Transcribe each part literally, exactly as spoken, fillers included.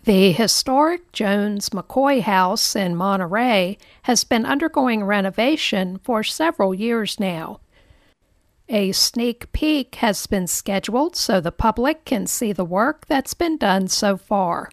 The historic Jones-McCoy House in Monterey has been undergoing renovation for several years now. A sneak peek has been scheduled so the public can see the work that's been done so far.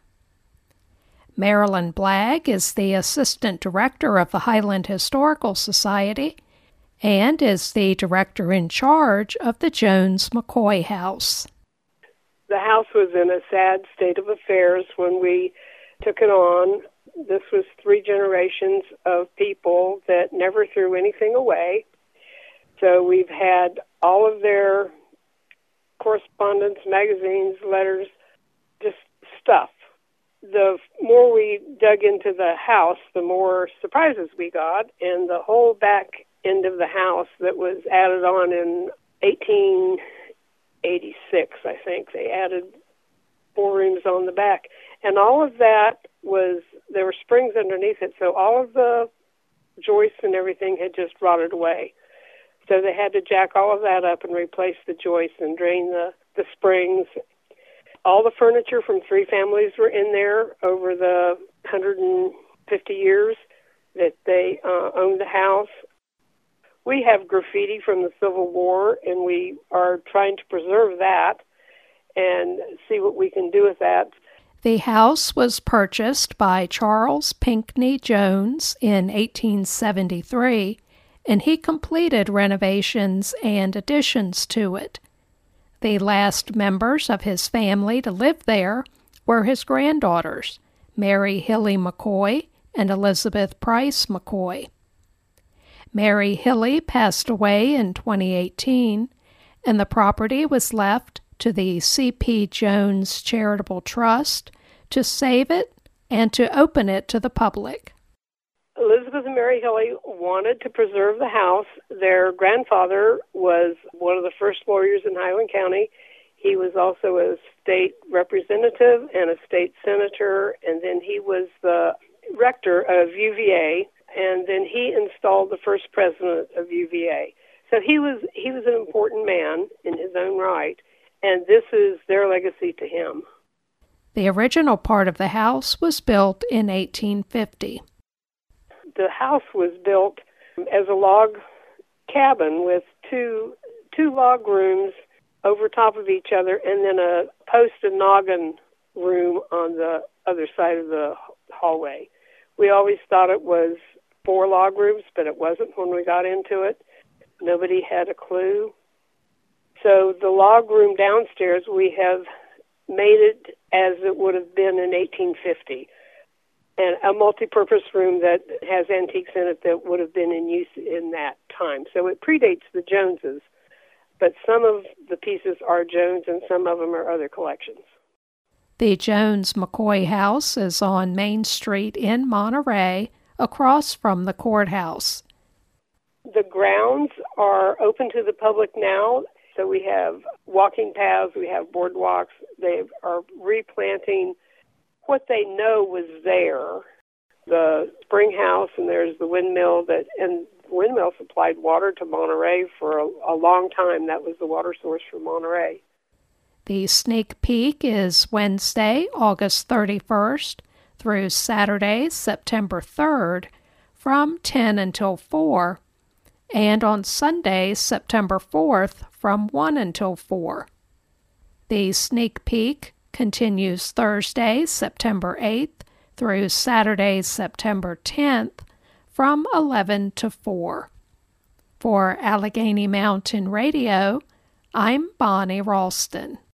Marilyn Blagg is the Assistant Director of the Highland Historical Society and is the Director in charge of the Jones-McCoy House. The house was in a sad state of affairs when we took it on. This was three generations of people that never threw anything away. So we've had all of their correspondence, magazines, letters, just stuff. The more we dug into the house, the more surprises we got. And the whole back end of the house that was added on in eighteen eighty-six, I think. They added four rooms on the back. And all of that was, there were springs underneath it, so all of the joists and everything had just rotted away. So they had to jack all of that up and replace the joists and drain the, the springs. All the furniture from three families were in there over the one hundred fifty years that they uh, owned the house. We have graffiti from the Civil War, and we are trying to preserve that and see what we can do with that. The house was purchased by Charles Pinckney Jones in eighteen seventy-three, and he completed renovations and additions to it. The last members of his family to live there were his granddaughters, Mary Hilly McCoy and Elizabeth Price McCoy. Mary Hilly passed away in twenty eighteen, and the property was left to the C P Jones Charitable Trust to save it and to open it to the public. Elizabeth and Mary Hilly wanted to preserve the house. Their grandfather was one of the first lawyers in Highland County. He was also a state representative and a state senator, and then he was the rector of U V A. And then he installed the first president of U V A. So he was he was an important man in his own right, and this is their legacy to him. The original part of the house was built in eighteen fifty. The house was built as a log cabin with two two log rooms over top of each other, and then a post and noggin room on the other side of the hallway. We always thought it was four log rooms, but it wasn't when we got into it. Nobody had a clue. So the log room downstairs, we have made it as it would have been in eighteen fifty, and a multi-purpose room that has antiques in it that would have been in use in that time. So it predates the Joneses, but some of the pieces are Jones and some of them are other collections. The Jones-McCoy House is on Main Street in Monterey, across from the courthouse. The grounds are open to the public now, so we have walking paths, we have boardwalks. They are replanting what they know was there. The spring house, and there's the windmill, that, and the windmill supplied water to Monterey for a, a long time. That was the water source for Monterey. The sneak peek is Wednesday, August thirty-first, through Saturday, September third, from ten until four, and on Sunday, September fourth, from one until four. The sneak peek continues Thursday, September eighth, through Saturday, September tenth, from eleven to four. For Allegheny Mountain Radio, I'm Bonnie Ralston.